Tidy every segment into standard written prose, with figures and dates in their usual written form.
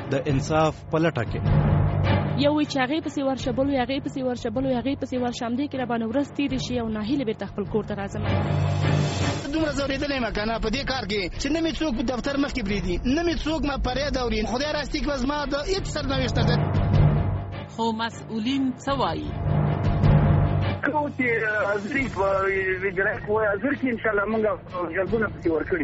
د انصاف په لټه کې. یو وی چې هغې پسې ورشه، بل وی هغې پسې ورشه، بل وی هغې پسې ورشه، همدې کې راباندې ورځ تېرې شي او ناهیلې بېرته خپل کور ته راځم. دومره ځورېدلی یم که نه په دې کار کې چې نه مې څوک په دفتر مخکې پرېږدي، نه مې څوک ما فریاد اوري. خدای راستي که زما د هېڅ سرنوشته ده. خو مسؤلین څه وایي؟ کوم چې حاضري په وزارت کې وایي حاضر کې انشاءالله موږ جلبونه پسې ورکړي.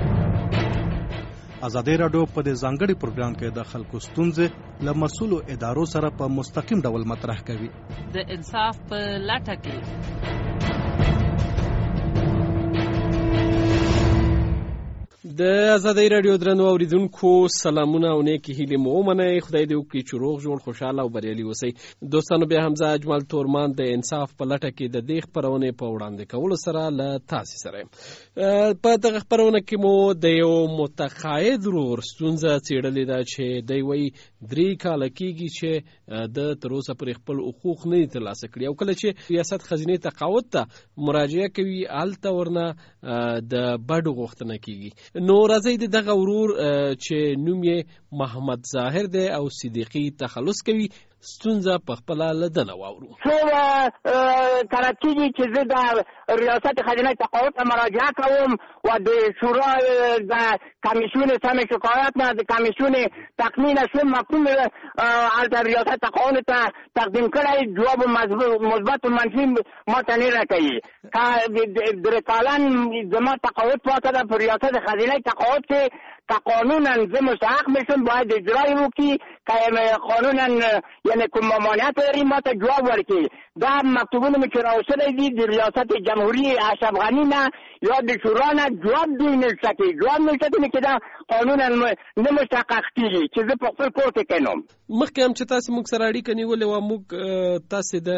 ازادي راډیو په دې ځانګړي پروګرام کې د خلکو ستونزې له مسؤلو ادارو سره په مستقیم ډول مطرح کوي. د انصاف په لټه کې. د ازادي راډیو درنو اوریدونکو سلامونه او نیکی هیلې مو ومنئ. خدای دې وکړي چې روغ جوړ خوشاله او بریالي اوسئ. دوستانو بیا حمزه اجمل تورمان د انصاف په لټه کې د دې خپرونې په وړاندې کولو سره له تاسې سره په دغه خپرونه کې مو د یو متقاعد ورور ستونزه څېړلې ده چې دی وایي 3 کاله کېږي چې د تر اوسه پورې خپل حقوق نه دي ترلاسه کړي او کله چې ریاست خزینې تقاعد ته مراجعه کوي هلته ورنه د بډو غوښتنه کېږي. نو راځئ د دغه ورور چې نوم یې محمد ظاهر دی او صدیقي تخلص کوي ستونزه په خپله له دنه واورو. څو کله کېږي چې زه د ریاست خزینه تقاعد ته مراجعه کوم و د شورا د کمیسیون سم شکایت نه د کمیسیون تقنین شوم مفهوم هلته ریاست تقاعد ته تقدیم کړی جواب مثبت و منفي ما ته نه راکوي. که درې کالن زما تقاعد پاته ده په ریاست خزینه تقاعد کې که قانونا زه مستحق میشم باید اجرا یې وکړي، که قانونا یعنی کوم ممانعت لري ما ته جواب ورکړي. دا مکتوبونه مې چې راوستلی دي د ریاست جمهوری اشرف غني نه یا د شورا نه جواب دوی نشته کوي. جواب نشته کوي چې دا قانونا نه مستحقق کېږي چې زه په خپل کور کې کینم. مخکې هم چې تاسې موږ سره اړیکه نیولې وه موږ تاسې د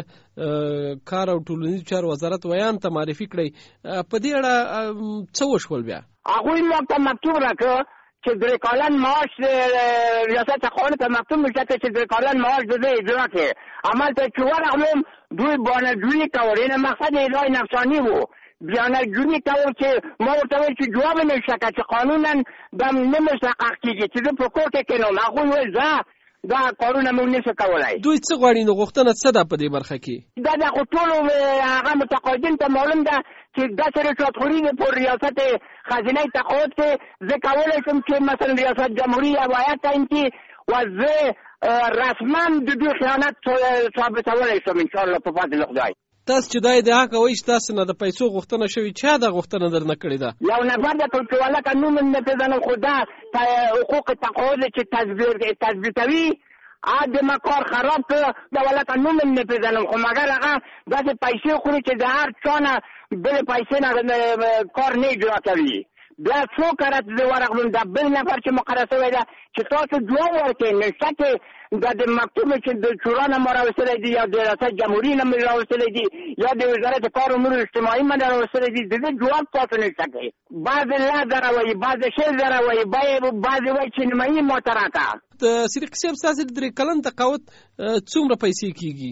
کار او ټولنیزو چارو وزارت ویان ته معرفي کړئ. په دې اړه څه وشول بیا؟ هغوی موږ ته مکتوب راکړه چې 3 کالن معاش ریاست تقاعد ته مکتوب میشه چې 3 کالن معاش د اجرا کې عمل ته چې ورغلم دوی بانه‌جویی کول. این مقصد اعلای نفسانی و بیانه‌جویی کول چې ما ورته ویل چې جواب نشته چې قانونا دا نه مستحقق کېږي چې زه په کور کې کینم. هغوی ویل زه دا کارونه موږ نشو کولای. دوی څه غواړي نو غوښتنه څه ده په دې برخه کې؟ دا د ټولو هغه متقاعدین ته معلوم ده چې داسې رشوتخوري ده په ریاست خزینه تقاعد کې. زه کولی شم چې مثلا ریاست جمهوری هدایت تعیین کړي و زه رسما د دوی خیانت ثابتولی شم انشاءالله په فضل خدای. تاسو چې دا ادعا کوئ چې تاسو نه د پیسو غوښتنه شوې، چا دا غوښتنه درنه کړې ده؟ یو نفر ده چې ولکه نوم نه پېژنم خو دا حقوق تقاعد چې تثبیتوي د ما کار خراب کړه دا ولکه نوم نه پېژنم خو مګر هغه داسې پیسې خوري چې د هر چا نه بلې پیسې نه کار نه اجرا کوي. بیا څو کارت زه ورغلم دا بل نفر چې مقرر شوی ده چې تاسو جواب ورکړئ. نشته کې دا د مکتوب چې د شورا نه ما راوستلی دي یا د ریاست جمهوري نه مې راوستلی دي یا د وزارت کار امور اجتماعي نه راوستلی دي د دې جواب تاسو نشته کوي. بعضې 10,000 وایي، بعضې 6,000 وایي، بعضې وایي چې نیمایي ما ته راکړه. صدیقي صاحب ستاسې د 3 کلن تقاعد څومره پیسې کېږي؟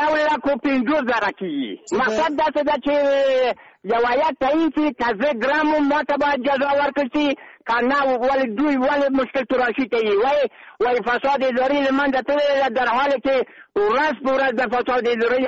1,50,000 کېږي. مقصد داسې ده چې یو آیت تعیین شي که زه ګرام وم ما ته باید جزا ورکړل شي که نه ولې دوی ولې مشکل تراشي کوي. وایي فساد اداري له منځه تللی ده در حال کې ورځ په ورځ د فساد اداري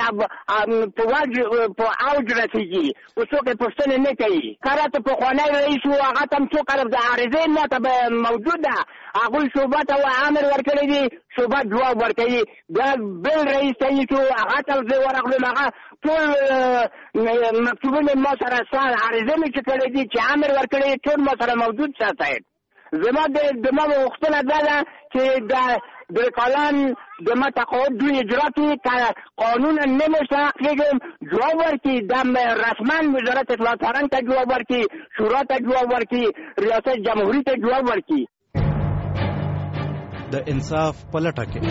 په اوج رسېږي. خو څوک یې پوښتنې نه کوي. کله ته پخوانی رئیس و هغه ته هم څو کله د عارضې ما ته موجود ده هغوی شعبه ته امر ورکړی دي شعبه جواب ورکوي. بیا بل رئیس تعیین شو هغه ته زه ورغلم هغه ټول مکتوبونه ما سره عارضې مې چې کړی دي چې امر ورکړی ټول ما سره موجود ساتئ. زما غوښتنه دا ده چې د 3 کالن زما تقاعد دوی اجرا کړي که قانونا نه مستحق کېږم جواب ورکړي. دا رسما وزارت اطلاعات فرهنګ ته جواب ورکړي، شورا ته جواب ورکړي، ریاست جمهوري ته جواب ورکړي. د انصاف په لټه کې.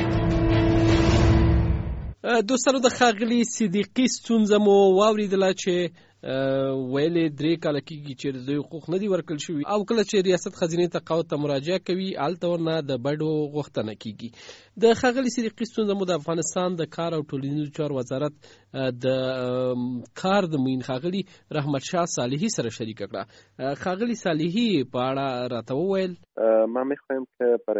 دوستانو د ښاغلي صدیقي ستونزه مو واورېدله چې ویلې 3 کاله کېږي چې د حقوق نه دي ورکړل شوي او کله چې ریاست خزینې تقاعد ته مراجعه کوي هلته ورنه د بډو غوښتنه کېږي. د ښاغلي صدیقي ستونزه مو د افغانستان د کار او ټولنیزو چارو وزارت د کار د معین ښاغلي رحمت شاه صالحي سره شریکه کړه. ښاغلي صالحي په اړه راته وویل من میخوایم که برای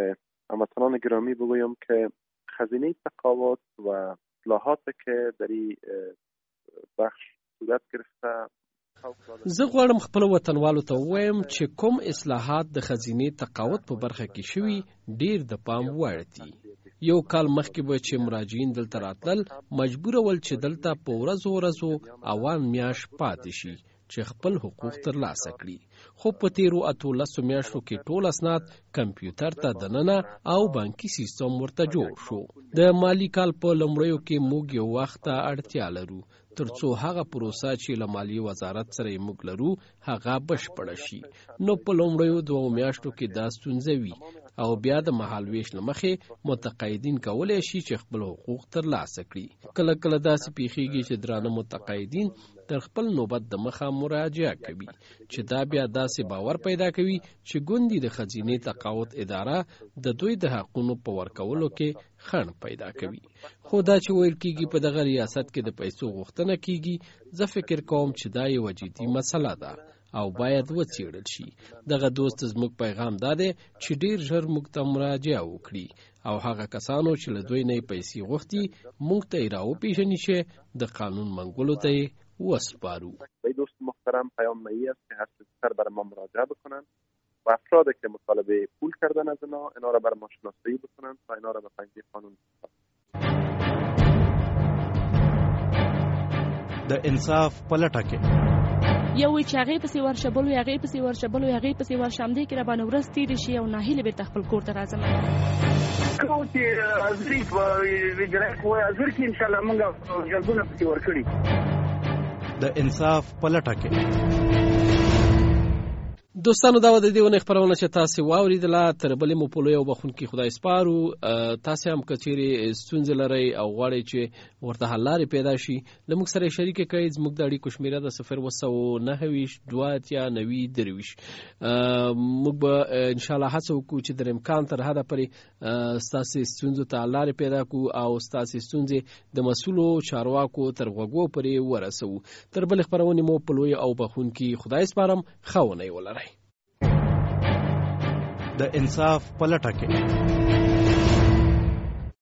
هموطنان گرامی بگویم که خزینه تقاعد و اصلاحاتی که در این بخش صورت گرفته، زه غواړم خپل وطنوالو ته ووایم چې کوم اصلاحات د خزینې تقاعد په برخه کې شوي ډیر د پام وړ دي. یو کال مخکې به چې مراجعین دلته راتلل مجبور ول چې دلته په ورځو اوان میاش پاتې شي چې خپل حقوق ترلاسه کړي، خو په تیرو 18 میاشتو کې ټول اسناد کمپیوټر ته دننه او بانکي سیستم ورته جوړ شو. د مالی کال په لومړیو کې موږ یو وخت ته اړتیا لرو ترڅو هغه پروسه چې له مالی وزارت سره موږ لرو هغه بشپړه شي. نو په لومړیو 2 میاشتو کې دا ستونزه وي او بیا د مهال ویش لمخې متقاعدین کولی شي چې خپل حقوق ترلاسه کړي. کله کله داسې پیښیږي چې درانه متقاعدین تر خپل نوبت د مخه مراجعه کوي چې دا بیا داسې باور پیدا کوي چې ګوندې د خزینې تقاعد اداره د دوی د حقونو په ورکولو کې خنډ پیدا کوي. خو دا چې ویل کېږي په دغه ریاست کې د پیسو غوښتنه کېږي، زه فکر کوم چې دا یوه جدي مسله ده او باید وڅېړل شي. دغه دوست زموږ پیغام دا دی چې ډیر ژر موږ ته مراجعه وکړي او هغه کسانو چې له دوی نه پیسې غوښتي موږ ته یې راوپېژني چې د قانون منګولو ته یې وسپارو. دوست محترم پیام نهایی است که هر سر بر ما مراجعه بکنند و افرادی که مطالبه پول کردن از اینا را بر ما شناسایی بکنند تا اینا را به پنجه قانون بسپارند. د انصاف پلټه کې یو چې هغې پسې ورشه بل وي، هغې پسې ورشه بل وي، هغې پسې ورشه، همدې کې راباندې ورځ تېرې شي او ناهیلې بېرته خپل کور ته راځم. کوم چې حاضري په اجرا کوی حاضر کې انشاءالله موږ جلبونه پسې ورکړي. د انصاف پلټه کې دوستانو دا و د دې ونې خپرونه چې تاسې واورېدله. تر بلې مو په لوی او بخښونکي خدای سپارو. تاسې هم که چیرې ستونزې لرئ او غواړئ چې ورته حل لارې پیدا شي له موږ سره یې شریکه کړئ. زموږ د اړیکو شمېره د 029 موږ به انشاءالله هڅه وکړو چې در امکان تر حده پورې ستاسې ستونزو ته حل لارې پیدا کړو او ستاسې ستونزې د مسؤلو چارواکو تر غوږو پورې ورسوو. تر بلې خپرونې مو په لوی او بخښونکي خدای سپارم. ښه ونې ولرئ. د انصاف پلټه کې